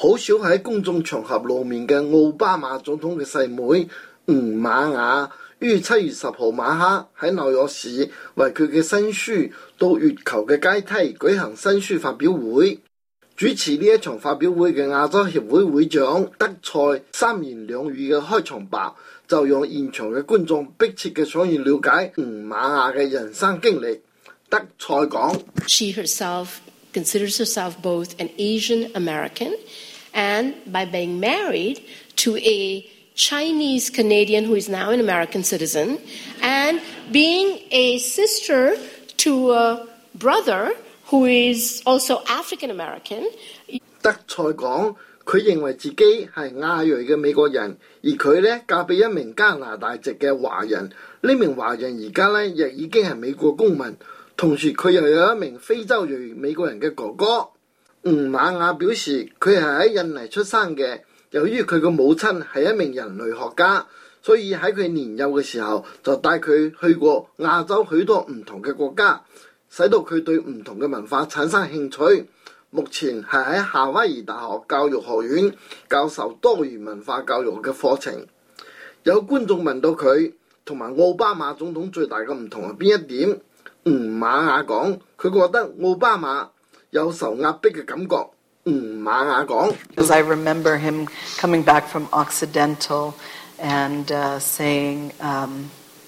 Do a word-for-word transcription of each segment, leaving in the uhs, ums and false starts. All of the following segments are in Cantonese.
好少喺公眾場合露面嘅奧巴馬總統嘅細妹吳瑪雅於七月十號晚黑喺紐約市為佢嘅新書《到月球嘅階梯》舉行新書發表會。主持呢一場發表會嘅亞洲協會會長德賽三言兩語嘅開場白，就讓現場嘅觀眾迫切嘅想要了解吳瑪雅嘅人生經歷。德賽講 She herself considers herself both an Asian American and by being married to a Chinese Canadian who is now an American citizen and being a sister to a brother who is also African American. 德賽講佢認為自己係亞裔嘅美國人，而佢咧嫁俾一名加拿大籍嘅華人，呢名華人而家咧亦已經係美國公民，同時佢又有一名非洲裔美國人嘅哥哥。吳瑪雅表示佢係喺印尼出生嘅，由於佢嘅母親係一名人類學家，所以喺佢年幼嘅時候就帶佢去過亞洲許多唔同嘅國家，使到佢對唔同嘅文化產生興趣。目前係喺夏威夷大學教育學院教授多元文化教育嘅課程。有觀眾問到佢同埋奧巴馬總統最大嘅唔同係邊一點？吳瑪雅講佢覺得奧巴馬有受壓迫嘅感覺。吳瑪雅講 Because I remember him coming back from Occidental and uh, saying um,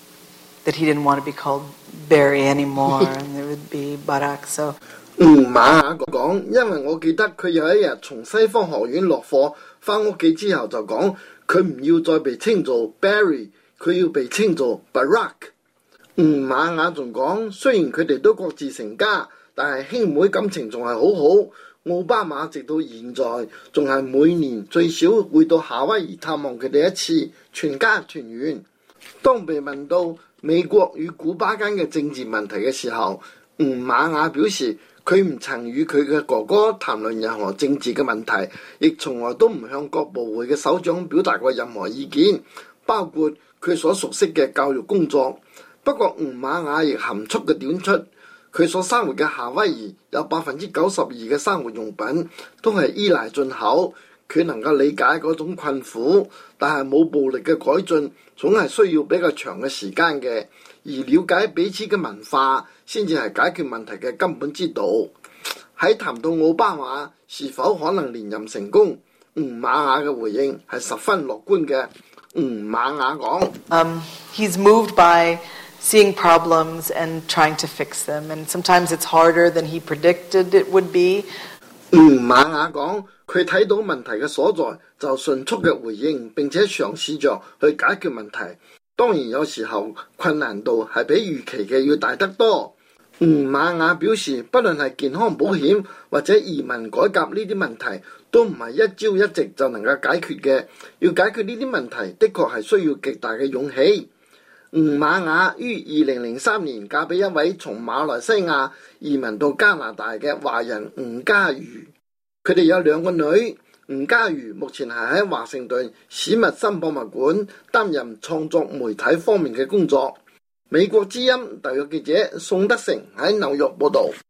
that he didn't want to be called Barry anymore and there would be Barack. So 吳瑪雅講，因為我記得佢有一日從西方學院落課返屋企之後就講佢唔要再被稱做 Barry， 佢要被稱做 Barack。吳瑪雅仲講，雖然佢哋都各自成家，但係兄妹感情仲係好好。奧巴馬直到現在仲係每年最少會到夏威夷探望佢哋一次，全家團圓。當被問到美國與古巴間嘅政治問題嘅時候，吳瑪雅表示佢唔曾與佢嘅哥哥談論任何政治嘅問題，亦從來都唔向各部會嘅首長表達過任何意見，包括佢所熟悉嘅教育工作。不過吳瑪雅亦含蓄嘅點出，佢所生活嘅夏威夷有百分之九十二嘅生活用品都係依賴進口。佢能夠理解嗰種困苦，但係冇暴力嘅改進總係需要比較長嘅時間嘅，而了解彼此嘅文化先至係解決問題嘅根本之道。喺談到奧巴馬是否可能連任成功，吳瑪雅嘅回應係十分樂觀嘅。吳瑪雅講、 um, He's moved by seeing problems and trying to fix them, and sometimes it's harder than he predicted it would be. 吳瑪雅講佢睇到問題嘅所在就迅速嘅回應，並且嘗試着去解決問題。當然有時候困難度係比預期嘅要大得多。吳瑪雅表示，不論係健康保險或者移民改革呢啲問題，都唔係一朝一夕就能夠解決嘅。要解決呢啲問題，的確係需要極大嘅勇氣。吳瑪雅於二零零三年嫁俾一位從馬來西亞移民到加拿大嘅華人吳嘉如，佢哋有兩個女。吳嘉如目前係喺華盛頓史密森博物館擔任創作媒體方面嘅工作。美國之音特約記者宋德成喺紐約報導。